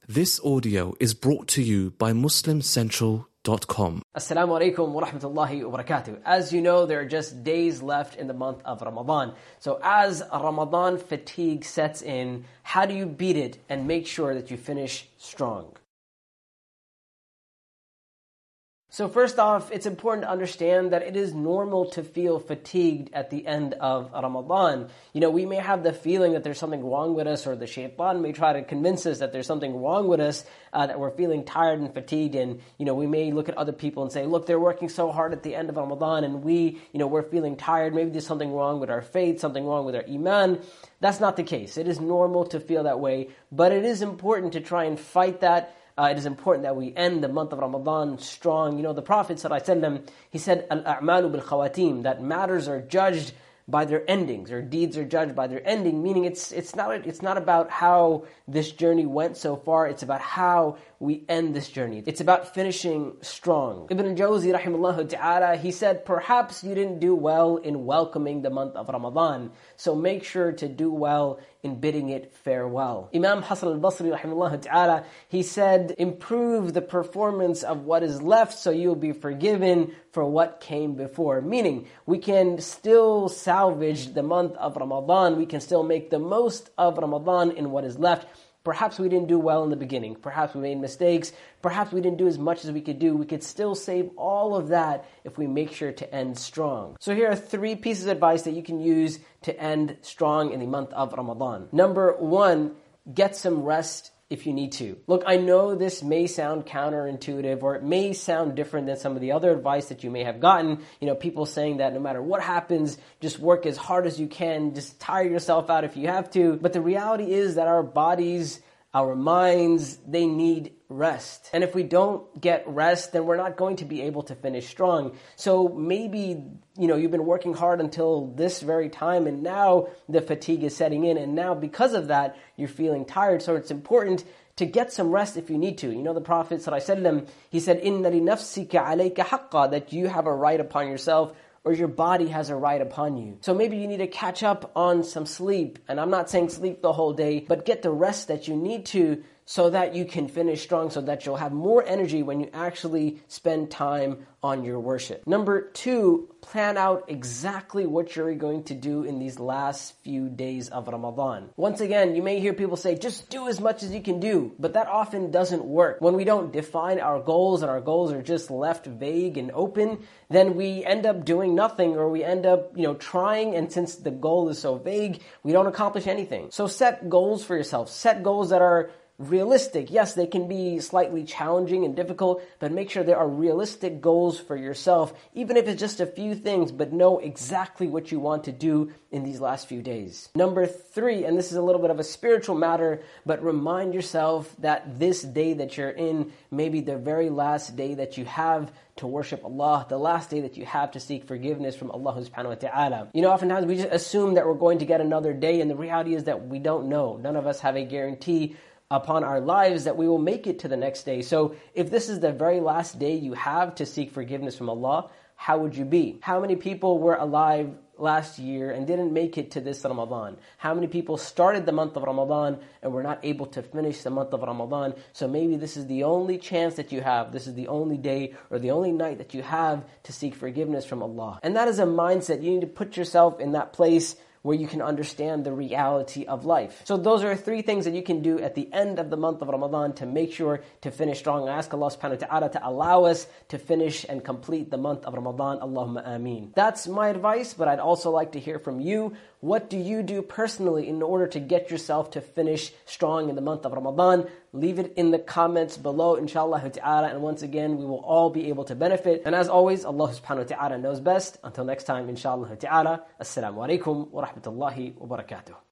This audio is brought to you by MuslimCentral.com. Assalamu alaikum wa rahmatullahi wa barakatuh. As you know, there are just days left in the month of Ramadan. So as Ramadan fatigue sets in, how do you beat it and make sure that you finish strong? So first off, it's important to understand that it is normal to feel fatigued at the end of Ramadan. You know, we may have the feeling that there's something wrong with us, or the shaitan may try to convince us that there's something wrong with us, that we're feeling tired and fatigued, and, you know, we may look at other people and say, look, they're working so hard at the end of Ramadan, and we're feeling tired. Maybe there's something wrong with our faith, something wrong with our iman. That's not the case. It is normal to feel that way, but it is important to try and fight that. It is important that we end the month of Ramadan strong. You know, the Prophet ﷺ, he said, Al-a'malu bil-khawatim, that matters are judged by their endings, or deeds are judged by their ending, meaning it's not about how this journey went so far, it's about how we end this journey. It's about finishing strong. Ibn al-Jawzi rahimahullah ta'ala, he said, perhaps you didn't do well in welcoming the month of Ramadan, so make sure to do well in bidding it farewell. Imam Hasan al-Basri rahimahullah ta'ala, he said, improve the performance of what is left so you'll be forgiven for what came before. Meaning, we can still salvage the month of Ramadan, we can still make the most of Ramadan in what is left. Perhaps we didn't do well in the beginning, perhaps we made mistakes, perhaps we didn't do as much as we could do. We could still save all of that if we make sure to end strong. So here are 3 pieces of advice that you can use to end strong in the month of Ramadan. Number 1, get some rest if you need to. Look, I know this may sound counterintuitive, or it may sound different than some of the other advice that you may have gotten. You know, people saying that no matter what happens, just work as hard as you can, just tire yourself out if you have to. But the reality is that our bodies, our minds, they need rest. And if we don't get rest, then we're not going to be able to finish strong. So maybe, you know, you've been working hard until this very time, and now the fatigue is setting in, and now because of that, you're feeling tired. So it's important to get some rest if you need to. You know, the Prophet ﷺ, he said, إِنَّ لِنَفْسِكَ عَلَيْكَ حَقًّا, that you have a right upon yourself, or your body has a right upon you. So maybe you need to catch up on some sleep. And I'm not saying sleep the whole day, but get the rest that you need to so that you can finish strong, so that you'll have more energy when you actually spend time on your worship. Number 2, plan out exactly what you're going to do in these last few days of Ramadan. Once again, you may hear people say, just do as much as you can do, but that often doesn't work. When we don't define our goals, and our goals are just left vague and open, then we end up doing nothing, or we end up, trying, and since the goal is so vague, we don't accomplish anything. So set goals for yourself. Set goals that are realistic. Yes, they can be slightly challenging and difficult, but make sure there are realistic goals for yourself, even if it's just a few things, but know exactly what you want to do in these last few days. Number 3, and this is a little bit of a spiritual matter, but remind yourself that this day that you're in may be the very last day that you have to worship Allah, the last day that you have to seek forgiveness from Allah subhanahu wa ta'ala. You know, oftentimes we just assume that we're going to get another day, and the reality is that we don't know. None of us have a guarantee upon our lives that we will make it to the next day. So if this is the very last day you have to seek forgiveness from Allah, how would you be? How many people were alive last year and didn't make it to this Ramadan? How many people started the month of Ramadan and were not able to finish the month of Ramadan? So maybe this is the only chance that you have. This is the only day or the only night that you have to seek forgiveness from Allah. And that is a mindset. You need to put yourself in that place where you can understand the reality of life. So those are 3 things that you can do at the end of the month of Ramadan to make sure to finish strong. I ask Allah subhanahu wa ta'ala to allow us to finish and complete the month of Ramadan. Allahumma ameen. That's my advice, but I'd also like to hear from you. What do you do personally in order to get yourself to finish strong in the month of Ramadan? Leave it in the comments below, inshallah ta'ala. And once again, we will all be able to benefit. And as always, Allah subhanahu wa ta'ala knows best. Until next time, inshallah ta'ala. Assalamu alaikum wa rahmatullahi wa barakatuh.